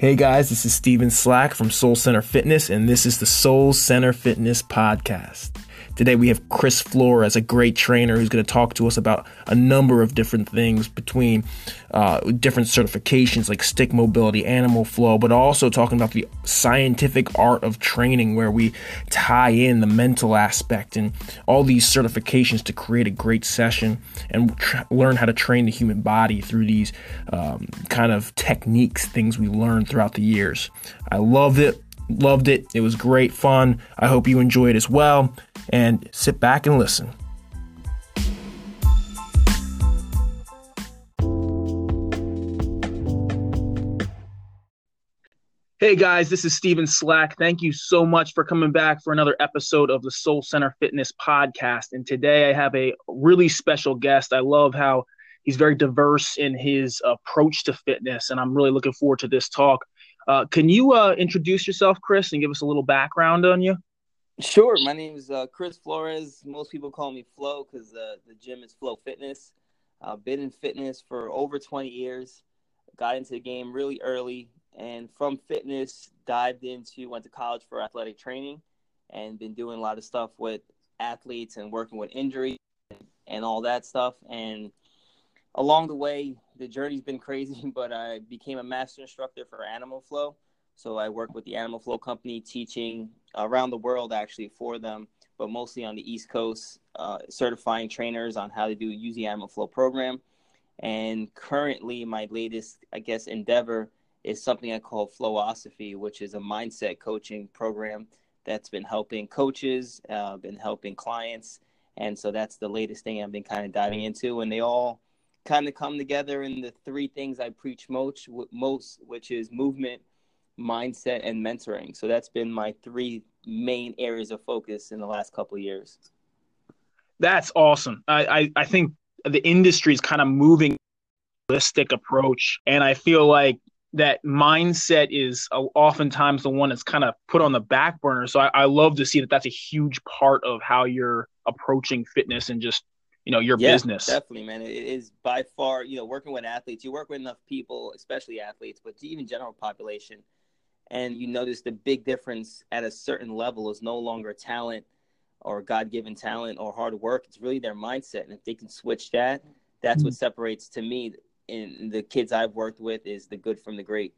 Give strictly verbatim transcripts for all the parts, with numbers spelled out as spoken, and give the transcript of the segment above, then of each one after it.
Hey guys, this is Steven Slack from Soul Center Fitness, and this is the Soul Center Fitness Podcast. Today we have Chris Flores, a great trainer who's going to talk to us about a number of different things between uh, different certifications like stick mobility, animal flow, but also talking about the scientific art of training where we tie in the mental aspect and all these certifications to create a great session and tra- learn how to train the human body through these um, kind of techniques, things we learned throughout the years. I loved it. Loved it. It was great fun. I hope you enjoyed as well. And sit back and listen. Hey guys, this is Steven Slack. Thank you so much for coming back for another episode of the Soul Center Fitness Podcast. And today I have a really special guest. I love how he's very diverse in his approach to fitness, and I'm really looking forward to this talk. Uh, can you uh, introduce yourself, Chris, and give us a little background on you? Sure. My name is uh, Chris Flores. Most people call me Flo because uh, the gym is Flow Fitness. I've uh, been in fitness for over twenty years. Got into the game really early, and from fitness, dived into, went to college for athletic training, and been doing a lot of stuff with athletes and working with injury and all that stuff. And along the way, the journey's been crazy, but I became a master instructor for Animal Flow. So I work with the Animal Flow company, teaching around the world actually for them, but mostly on the East Coast, uh, certifying trainers on how to do use the Animal Flow program. And currently, my latest, I guess, endeavor is something I call Flowosophy, which is a mindset coaching program that's been helping coaches, uh, been helping clients. And so that's the latest thing I've been kind of diving into. And they all kind of come together in the three things I preach most, most, which is movement, mindset, and mentoring. So that's been my three main areas of focus in the last couple of years. That's awesome. I, I, I think the industry is kind of moving a holistic approach, and I feel like that mindset is oftentimes the one that's kind of put on the back burner. So I, I love to see that that's a huge part of how you're approaching fitness and just, you know, your yeah, business. Definitely, man. It is by far, you know, working with athletes, you work with enough people, especially athletes, but even general population. And you notice the big difference at a certain level is no longer talent or God-given talent or hard work. It's really their mindset. And if they can switch that, that's mm-hmm. what separates, to me, in the kids I've worked with, is the good from the great.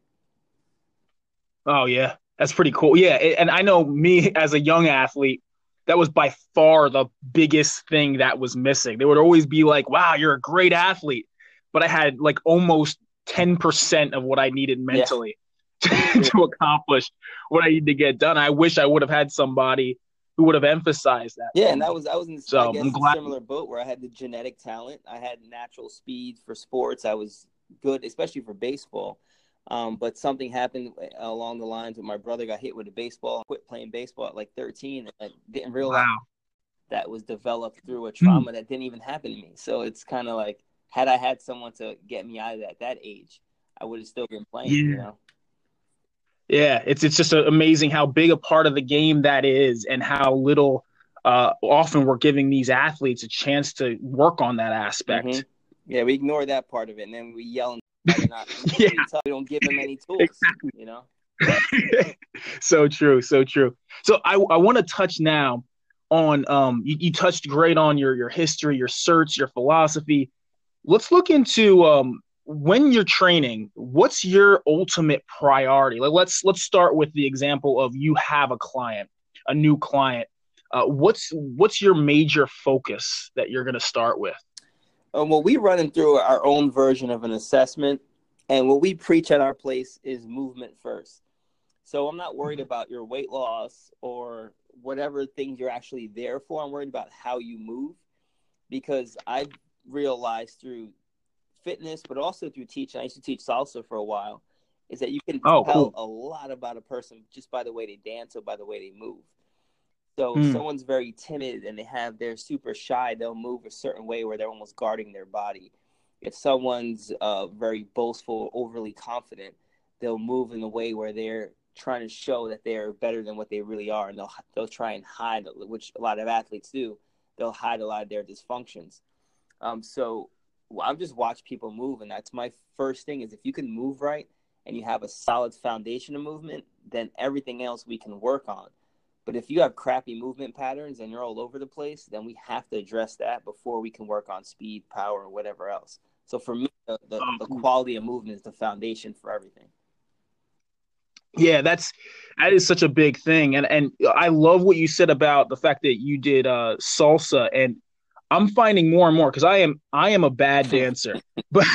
Oh, yeah. That's pretty cool. Yeah. And I know me as a young athlete, that was by far the biggest thing that was missing. They would always be like, wow, you're a great athlete. But I had like almost ten percent of what I needed mentally yeah. to, to accomplish what I need to get done. I wish I would have had somebody who would have emphasized that. Yeah, and that was I was in so I guess I'm glad. a similar boat where I had the genetic talent. I had natural speed for sports. I was good, especially for baseball. Um, but something happened along the lines with my brother got hit with a baseball. I quit playing baseball at like thirteen. And I didn't realize wow. that was developed through a trauma mm. that didn't even happen to me. So it's kind of like, had I had someone to get me out of that at that age, I would have still been playing, yeah. you know? Yeah, it's it's just amazing how big a part of the game that is, and how little uh, often we're giving these athletes a chance to work on that aspect. Mm-hmm. Yeah, we ignore that part of it, and then we yell. They're not yeah. We don't give them any tools, exactly. you know? So true, so true. So I, I want to touch now on, um, you, you touched great on your, your history, your certs, your philosophy. Let's look into um, when you're training, what's your ultimate priority? Like, let's, let's start with the example of you have a client, a new client. Uh, what's, what's your major focus that you're going to start with? Um, well, we run through our own version of an assessment, and what we preach at our place is movement first. So I'm not worried about your weight loss or whatever things you're actually there for. I'm worried about how you move, because I've realized through fitness, but also through teaching, I used to teach salsa for a while, is that you can oh, tell cool. a lot about a person just by the way they dance or by the way they move. So mm. if someone's very timid and they have, they're super shy, they'll move a certain way where they're almost guarding their body. If someone's uh, very boastful, overly confident, they'll move in a way where they're trying to show that they're better than what they really are. And they'll, they'll try and hide, which a lot of athletes do. They'll hide a lot of their dysfunctions. Um, so well, I've just watched people move. And that's my first thing, is if you can move right and you have a solid foundation of movement, then everything else we can work on. But if you have crappy movement patterns and you're all over the place, then we have to address that before we can work on speed, power, or whatever else. So for me, the, the, the quality of movement is the foundation for everything. Yeah, that's that is such a big thing, and and I love what you said about the fact that you did uh, salsa, and I'm finding more and more because I am I am a bad dancer, but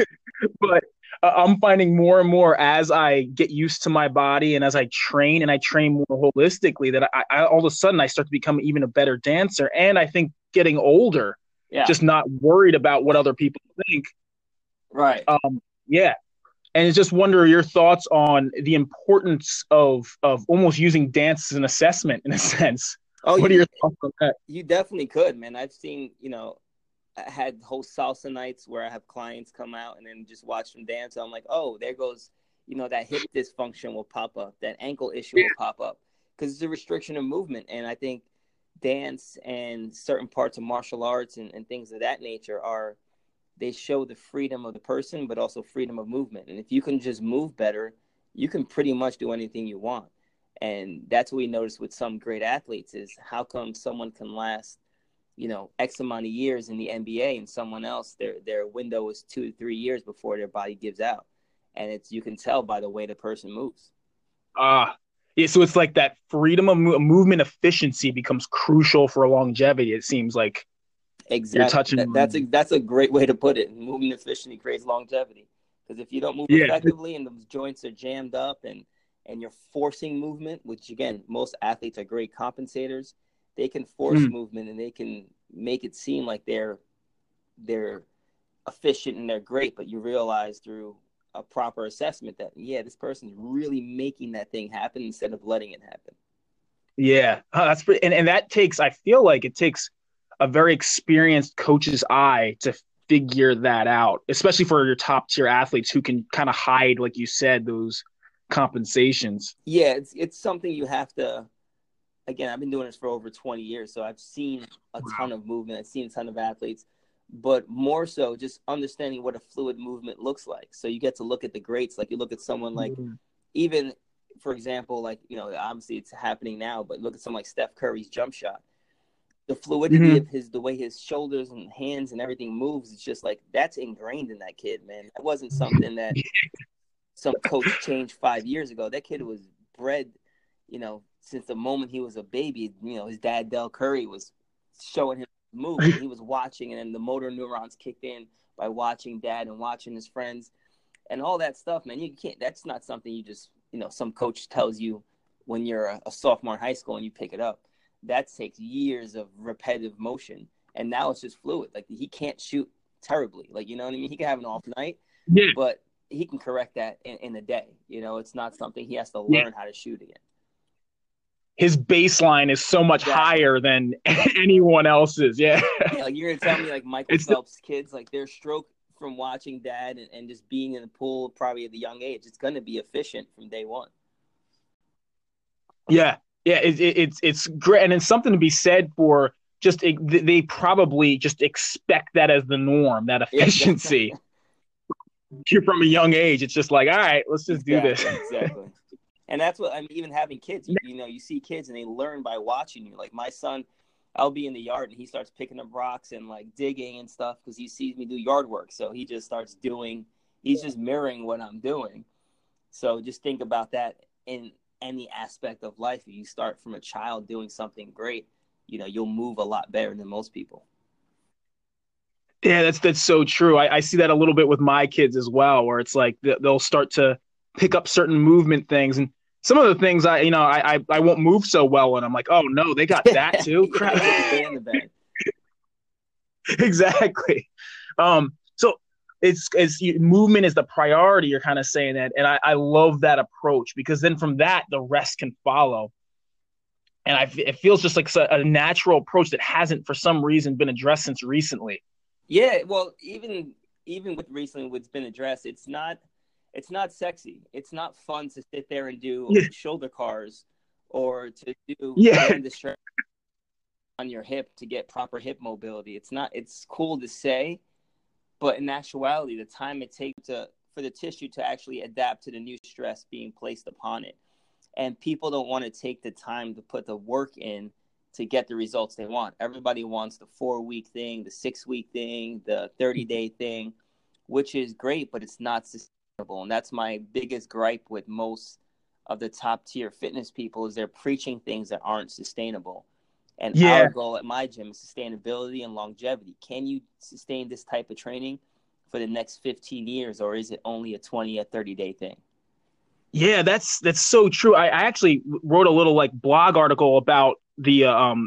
but uh, I'm finding more and more as I get used to my body and as I train and I train more holistically that I, I all of a sudden I start to become even a better dancer, and I think getting older, Yeah. just not worried about what other people think. Right. Um, yeah. And just wonder your thoughts on the importance of of almost using dance as an assessment in a sense. Oh, what you, are your thoughts on that? You definitely could, man. I've seen, you know, I had whole salsa nights where I have clients come out and then just watch them dance. I'm like, oh, there goes, you know, that hip dysfunction will pop up, that ankle issue will pop up because it's a restriction of movement. And I think dance and certain parts of martial arts and, and things of that nature are, they show the freedom of the person, but also freedom of movement. And if you can just move better, you can pretty much do anything you want. And that's what we notice with some great athletes is how come someone can last, you know, X amount of years in the N B A and someone else, their their window is two to three years before their body gives out. And it's you can tell by the way the person moves. Ah, uh, yeah. So it's like that freedom of mo- movement efficiency becomes crucial for longevity. It seems like. Exactly. You're touching that, that's a that's a great way to put it. Moving efficiently creates longevity. Because if you don't move yeah. effectively and the joints are jammed up and and you're forcing movement, which again, most athletes are great compensators, they can force mm. movement and they can make it seem like they're they're efficient and they're great, but you realize through a proper assessment that yeah, this person's really making that thing happen instead of letting it happen. Yeah, oh, that's pretty, and and that takes. I feel like it takes a very experienced coach's eye to figure that out, especially for your top tier athletes who can kind of hide, like you said, those compensations. Yeah, it's it's something you have to. Again, I've been doing this for over twenty years, so I've seen a ton of movement. I've seen a ton of athletes, but more so just understanding what a fluid movement looks like. So you get to look at the greats, like you look at someone like, mm-hmm. even, for example, like, you know, obviously it's happening now, but look at someone like Steph Curry's jump shot. The fluidity mm-hmm. of his, the way his shoulders and hands and everything moves, it's just like, that's ingrained in that kid, man. That wasn't something that some coach changed five years ago. That kid was bred, you know, since the moment he was a baby. You know, his dad, Del Curry, was showing him move. And he was watching, and then the motor neurons kicked in by watching dad and watching his friends and all that stuff, man. You can't, that's not something you just, you know, some coach tells you when you're a, a sophomore in high school and you pick it up. That takes years of repetitive motion, and now it's just fluid. Like, he can't shoot terribly. Like, you know what I mean? He can have an off night, yeah. but he can correct that in, in a day. You know, it's not something he has to learn yeah. how to shoot again. His baseline is so much exactly. higher than anyone else's. Yeah. yeah like, you're going to tell me, like, Michael it's Phelps' the- kids, like, their stroke from watching dad and, and just being in the pool probably at a young age, it's going to be efficient from day one. Yeah. Yeah, it, it, it's it's great, and it's something to be said for just it, they probably just expect that as the norm, that efficiency. Yeah, from a young age, it's just like, all right, let's just exactly, do this. Exactly, and that's what I mean. Even having kids, you, you know, you see kids and they learn by watching you. Like my son, I'll be in the yard and he starts picking up rocks and like digging and stuff because he sees me do yard work. So he just starts doing. He's just mirroring what I'm doing. So just think about that in any aspect of life. If you start from a child doing something great, you know, you'll move a lot better than most people. Yeah, that's that's so true. I, I see that a little bit with my kids as well, where it's like they'll start to pick up certain movement things, and some of the things I, you know, I I, I won't move so well, and I'm like, oh no, they got that too. Crap. Exactly. Um. So it's it's movement is the priority. You're kind of saying that, and I, I love that approach because then from that the rest can follow. And I it feels just like a natural approach that hasn't for some reason been addressed since recently. Yeah, well, even even with recently what's been addressed, it's not it's not sexy. It's not fun to sit there and do yeah. shoulder cars or to do yeah. hand stretch on your hip to get proper hip mobility. It's not. It's cool to say, but in actuality, the time it takes to for the tissue to actually adapt to the new stress being placed upon it. And people don't want to take the time to put the work in to get the results they want. Everybody wants the four-week thing, the six-week thing, the thirty-day thing, which is great, but it's not sustainable. And that's my biggest gripe with most of the top-tier fitness people is they're preaching things that aren't sustainable. And Yeah. our goal at my gym is sustainability and longevity. Can you sustain this type of training for the next fifteen years, or is it only a twenty or thirty-day thing? Yeah, that's that's so true. I, I actually wrote a little like blog article about the uh, um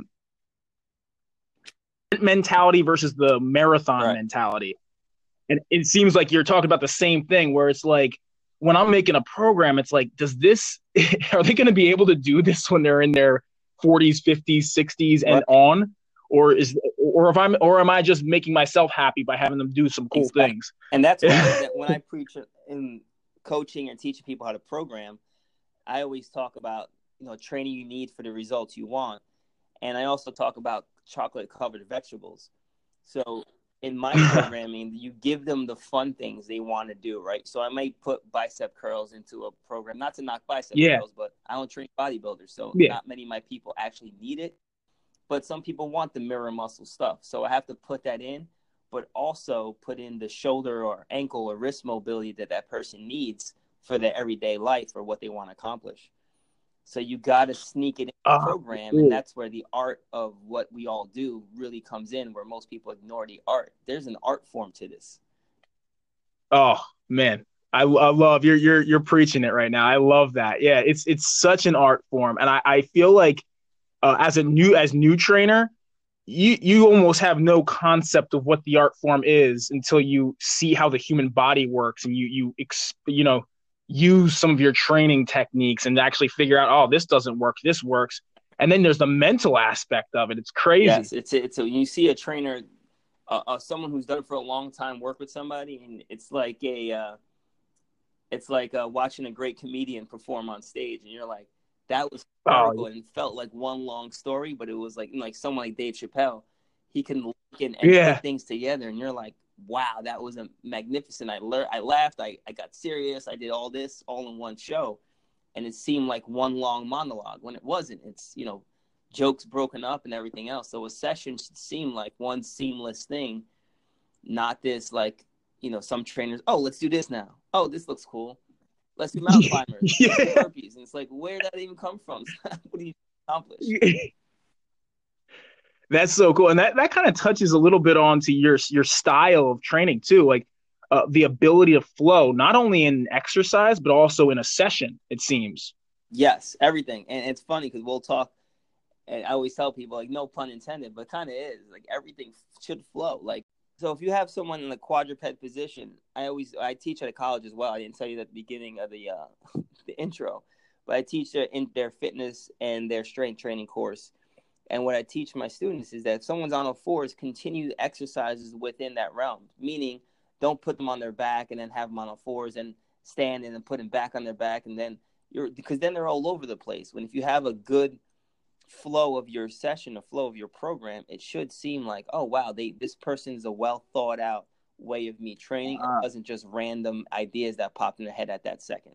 mentality versus the marathon Right. mentality. And it seems like you're talking about the same thing where it's like when I'm making a program, it's like, does this are they going to be able to do this when they're in their forties, fifties, sixties and Right. on? Or is or if I'm or am I just making myself happy by having them do some cool Exactly. things? And that's why when I preach in coaching and teaching people how to program, I always talk about, you know, training you need for the results you want. And I also talk about chocolate covered vegetables. So in my programming, you give them the fun things they want to do, right? So I might put bicep curls into a program, not to knock bicep Yeah. curls, but I don't train bodybuilders. So Yeah. not many of my people actually need it, but some people want the mirror muscle stuff. So I have to put that in, but also put in the shoulder or ankle or wrist mobility that that person needs for their everyday life or what they want to accomplish. So you got to sneak it in the Uh, program, cool. and that's where the art of what we all do really comes in, where most people ignore the art. There's an art form to this. Oh man, I, I love you're you're you're preaching it right now. I love that. Yeah, it's it's such an art form, and I, I feel like uh, as a new as new trainer, you you almost have no concept of what the art form is until you see how the human body works, and you you ex, you know use some of your training techniques and actually figure out, oh, this doesn't work, this works, and then there's the mental aspect of it. It's crazy. Yes, it's it's a, you see a trainer, uh, uh, someone who's done it for a long time, work with somebody, and it's like a uh, it's like uh, watching a great comedian perform on stage, and you're like, that was hysterical, Oh and it felt like one long story, but it was like like someone like Dave Chappelle, he can look and, and yeah, put things together, and you're like, wow, that was a magnificent. I learned, I laughed, I, I got serious, I did all this all in one show, and it seemed like one long monologue when it wasn't. It's, you know, jokes broken up and everything else. So a session should seem like one seamless thing, not this like, you know, some trainers, oh, let's do this now. Oh, this looks cool. Let's do mountain climbers. Let's do yeah. burpees. And it's like, where did that even come from? What do you accomplish? That's so cool, and that, that kind of touches a little bit onto your your style of training too, like uh, the ability to flow not only in exercise but also in a session. It seems. Yes, everything. And it's funny because we'll talk, and I always tell people, like, no pun intended, but kind of is. Like, everything should flow. Like, so if you have someone in the quadruped position, I always, I teach at a college as well. I didn't tell you that at the beginning of the uh, the intro, but I teach their, in their fitness and their strength training course. And what I teach my students is that if someone's on all fours, continue exercises within that realm, meaning don't put them on their back and then have them on all fours and stand and then put them back on their back. And then you're, because then they're all over the place. When if you have a good flow of your session, a flow of your program, it should seem like, oh, wow, they this person's a well thought out way of me training. Uh, It wasn't just random ideas that popped in their head at that second.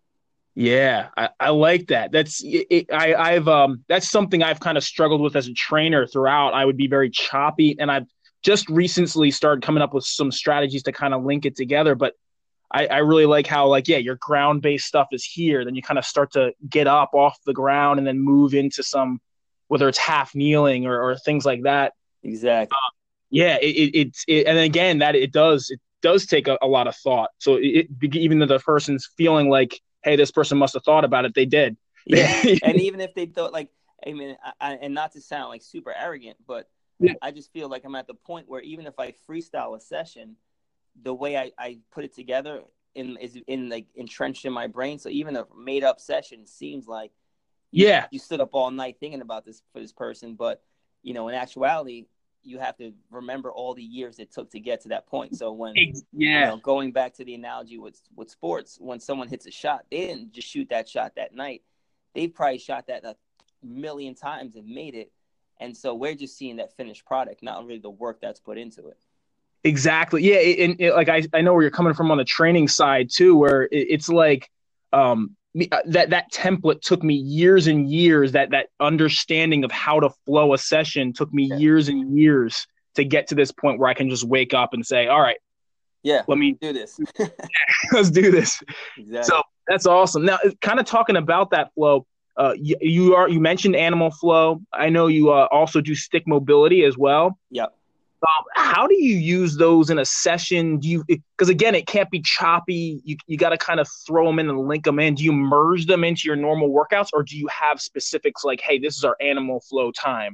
yeah, I, I like that. That's it, I I've um that's something I've kind of struggled with as a trainer throughout. I would be very choppy, and I've just recently started coming up with some strategies to kind of link it together. But I, I really like how, like, yeah, your ground based stuff is here. Then you kind of start to get up off the ground and then move into some, whether it's half kneeling or, or things like that. Exactly. Yeah, it, it, it's it, and again that it does it does take a, a lot of thought. So it, it, even though the person's feeling like, hey, this person must have thought about it, they did. Yeah, and even if they thought, like, I mean, I, I, and not to sound like super arrogant, but Yeah. I just feel like I'm at the point where even if I freestyle a session, the way I, I put it together in is in like entrenched in my brain. So even a made up session seems like you, Yeah. you stood up all night thinking about this for this person, but you know, in actuality, you have to remember all the years it took to get to that point. So when Yeah. you know, going back to the analogy with with sports, when someone hits a shot, they didn't just shoot that shot that night. They probably shot that a million times and made it. And so we're just seeing that finished product, not really the work that's put into it. Exactly. Yeah. it- And it, like, I, I know where you're coming from on the training side too, where it, it's like, um, me- uh, that, that template took me years and years. That, that understanding of how to flow a session took me Yeah. years and years to get to this point where I can just wake up and say, all right, Yeah, let me, do this. let's do this. Exactly. So that's awesome. Now, kind of talking about that flow, uh, you, you are, you mentioned animal flow. I know you uh, also do stick mobility as well. Yep. Um, how do you use those in a session? Do you, because again, it can't be choppy. You you got to kind of throw them in and link them in. Do you merge them into your normal workouts, or do you have specifics like, hey, this is our animal flow time?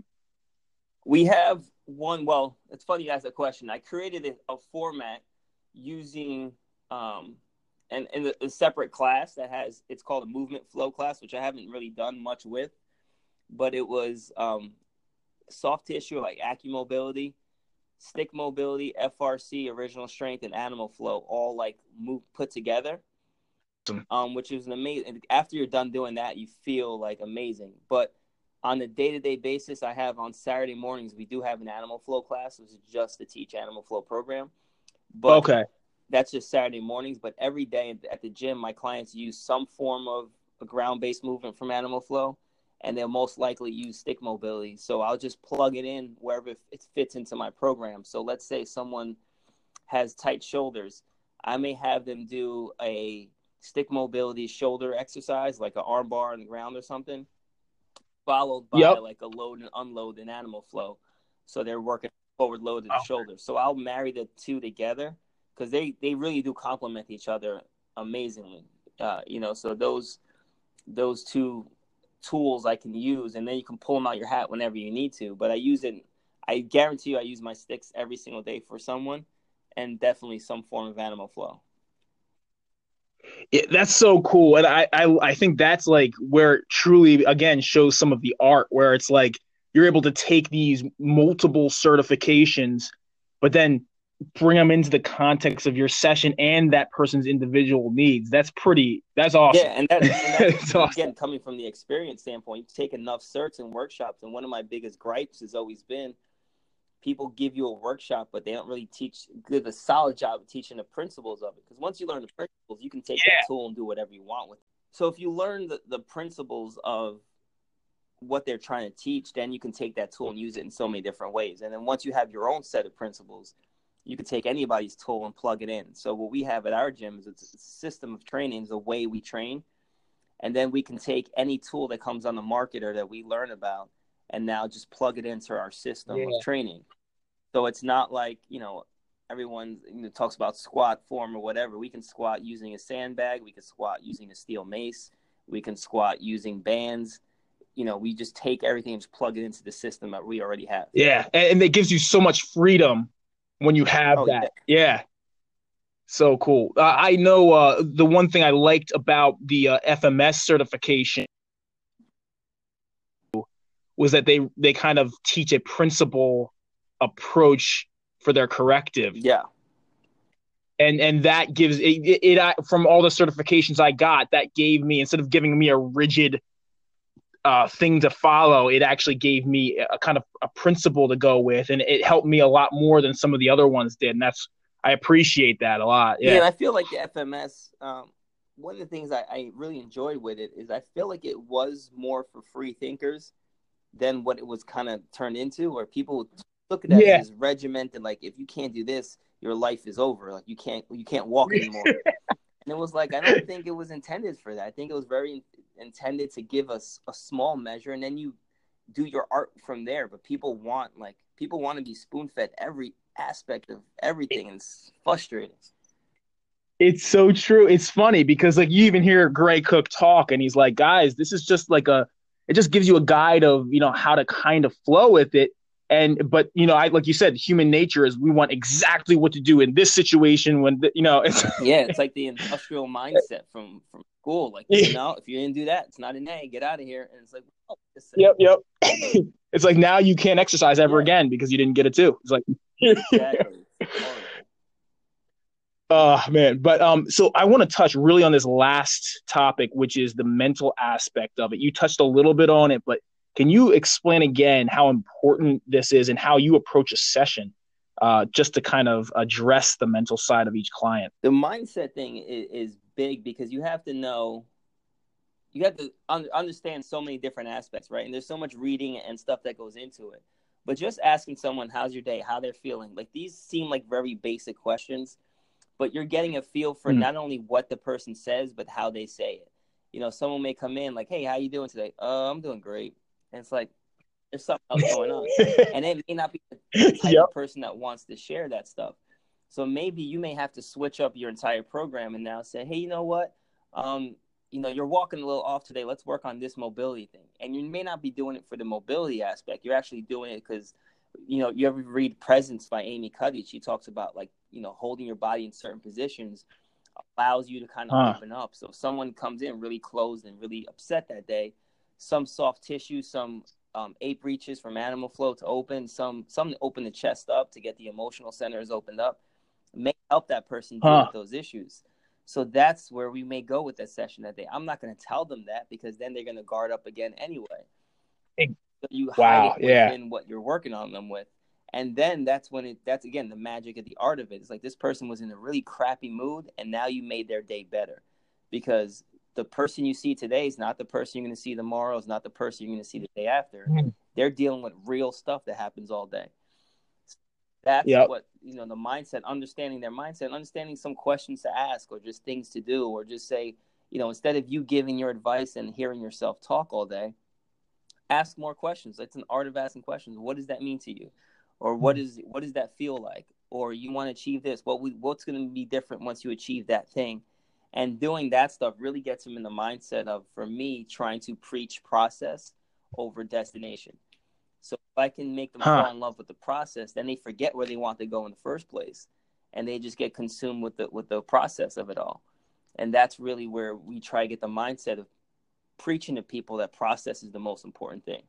We have one. Well, it's funny you asked that question. I created a, a format using um, and in a separate class that has, it's called a movement flow class, which I haven't really done much with, but it was um, soft tissue like acumobility, stick mobility, F R C, original strength, and animal flow, all like move put together. Um, which is an amazing. After you're done doing that, you feel like amazing. But on a day-to-day basis, I have on Saturday mornings, we do have an animal flow class, which is just to teach animal flow program. But Okay. that's just Saturday mornings. But every day at the gym, my clients use some form of a ground-based movement from animal flow, and they'll most likely use stick mobility. So I'll just plug it in wherever it fits into my program. So let's say someone has tight shoulders. I may have them do a stick mobility shoulder exercise, like an arm bar on the ground or something, followed by Yep. like a load and unload in animal flow. So they're working forward load to the shoulder. So I'll marry the two together because they, they really do complement each other amazingly. Uh, you know, so those those two tools I can use, and then you can pull them out your hat whenever you need to. But I use it. I guarantee you, I use my sticks every single day for someone, and definitely some form of animal flow. Yeah, that's so cool. And I, I I think that's like where it truly again shows some of the art, where it's like you're able to take these multiple certifications, but then bring them into the context of your session and that person's individual needs. That's pretty that's awesome. Yeah, and, that, and that's, It's awesome. again, coming from the experience standpoint, you take enough certs and workshops, and one of my biggest gripes has always been people give you a workshop, but they don't really teach give a solid job of teaching the principles of it. Because once you learn the principles, you can take Yeah. that tool and do whatever you want with it. So if you learn the, the principles of what they're trying to teach, then you can take that tool and use it in so many different ways. And then once you have your own set of principles, you can take anybody's tool and plug it in. So what we have at our gym is it's a system of training, is the way we train. And then we can take any tool that comes on the market or that we learn about and now just plug it into our system Yeah. of training. So it's not like, you know, everyone you know, talks about squat form or whatever. We can squat using a sandbag. We can squat using a steel mace. We can squat using bands. You know, we just take everything and just plug it into the system that we already have. Yeah. And, and it gives you so much freedom when you have Oh, that. Yeah. yeah. So cool. Uh, I know uh, the one thing I liked about the uh, F M S certification was that they they kind of teach a principle approach for their corrective. Yeah. And and that gives it, it, it from all the certifications I got, that gave me, instead of giving me a rigid uh, thing to follow, it actually gave me a kind of a principle to go with, and it helped me a lot more than some of the other ones did. And that's I appreciate that a lot. Yeah, yeah and I feel like the F M S, um, one of the things I, I really enjoyed with it is I feel like it was more for free thinkers than what it was kind of turned into, where people look at that Yeah. as regimented, like if you can't do this, your life is over. Like you can't you can't walk anymore. And it was like, I don't think it was intended for that. I think it was very intended to give us a small measure, and then you do your art from there. But people want like people want to be spoon fed every aspect of everything, and it's frustrating. It's so true. It's funny because like you even hear Gray Cook talk, and he's like, guys, this is just like a, it just gives you a guide of, you know, how to kind of flow with it. And, but, you know, I, like you said, human nature is we want exactly what to do in this situation when, the, you know, it's yeah, it's like the industrial mindset from, from school. Like, you know, if you didn't do that, it's not an A, get out of here. And it's like, oh, it's yep, yep. It's like, now you can't exercise ever yeah. again because you didn't get it too. It's like, exactly. Oh man. But, um, so I want to touch really on this last topic, which is the mental aspect of it. You touched a little bit on it, but can you explain again how important this is and how you approach a session uh, just to kind of address the mental side of each client? The mindset thing is, is big because you have to know, you have to un- understand so many different aspects, right? And there's so much reading and stuff that goes into it. But just asking someone, how's your day, how they're feeling, like these seem like very basic questions, but you're getting a feel for mm. not only what the person says, but how they say it. You know, someone may come in like, hey, how you doing today? Uh, I'm doing great. And it's like, there's something else going on. And it may not be the type yep. of person that wants to share that stuff. So maybe you may have to switch up your entire program and now say, hey, you know what? Um, you know, you're walking a little off today. Let's work on this mobility thing. And you may not be doing it for the mobility aspect. You're actually doing it because, you know, you ever read Presence by Amy Cuddy? She talks about, like, you know, holding your body in certain positions allows you to kind of huh. open up. So if someone comes in really closed and really upset that day, some soft tissue, some um, ape reaches from Animal Flow to open, some some to open the chest up to get the emotional centers opened up, may help that person deal huh. with those issues. So that's where we may go with that session that day. I'm not going to tell them that because then they're going to guard up again anyway. So you wow, hide it within yeah. what you're working on them with. And then that's when it, that's again, the magic of the art of it. It's like this person was in a really crappy mood and now you made their day better because the person you see today is not the person you're going to see tomorrow. Is not the person you're going to see the day after. Mm. They're dealing with real stuff that happens all day. That's yep. what, you know, the mindset, understanding their mindset, understanding some questions to ask or just things to do, or just say, you know, instead of you giving your advice and hearing yourself talk all day, ask more questions. It's an art of asking questions. What does that mean to you? Or what is, what does that feel like? Or you want to achieve this? What we, what's going to be different once you achieve that thing? And doing that stuff really gets them in the mindset of, for me, trying to preach process over destination. So if I can make them huh. fall in love with the process, then they forget where they want to go in the first place, and they just get consumed with the with the process of it all. And that's really where we try to get the mindset of preaching to people that process is the most important thing.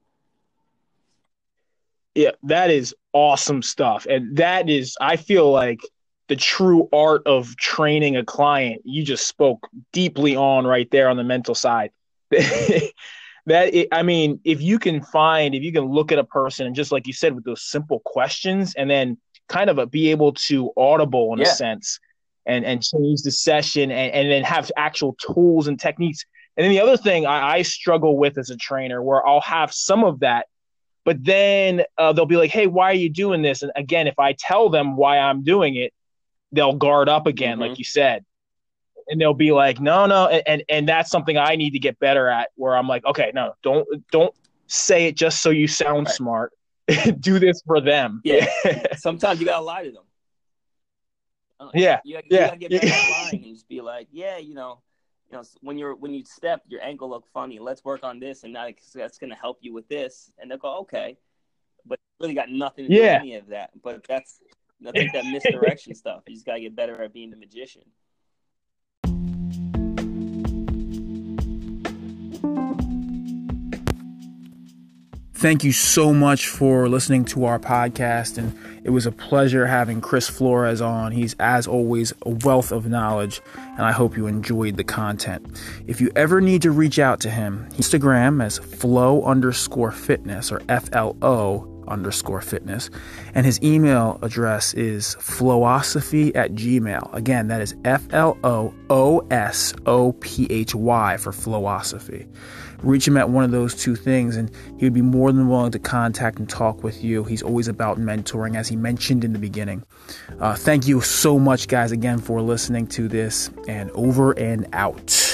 Yeah, that is awesome stuff. And that is, I feel like, the true art of training a client. You just spoke deeply on right there on the mental side. That it, I mean, if you can find, if you can look at a person and just like you said, with those simple questions, and then kind of a, be able to audible in yeah. a sense and, and change the session and, and then have actual tools and techniques. And then the other thing I, I struggle with as a trainer, where I'll have some of that, but then uh, they'll be like, hey, why are you doing this? And again, if I tell them why I'm doing it, they'll guard up again, mm-hmm. like you said. And they'll be like, no, no. And, and and that's something I need to get better at, where I'm like, okay, no, don't don't say it just so you sound right. smart. Do this for them. Yeah. Sometimes you got to lie to them. Yeah. You, you, yeah. you got to get better at lying and just be like, yeah, you know, you know, when you're when you step, your ankle look funny. Let's work on this, and now that's going to help you with this. And they'll go, okay. But really got nothing to do yeah. with any of that. But that's, I think, that misdirection stuff. You just got to get better at being the magician. Thank you so much for listening to our podcast, and it was a pleasure having Chris Flores on. He's, as always, a wealth of knowledge, and I hope you enjoyed the content. If you ever need to reach out to him, Instagram as flow underscore fitness, or F L O underscore fitness, and his email address is flowosophy at gmail. Again, that is F L O O S O P H Y for Flowosophy. Reach him at one of those two things, and he would be more than willing to contact and talk with you. He's always about mentoring, as he mentioned in the beginning. Uh, thank you so much, guys, again, for listening to this, and over and out.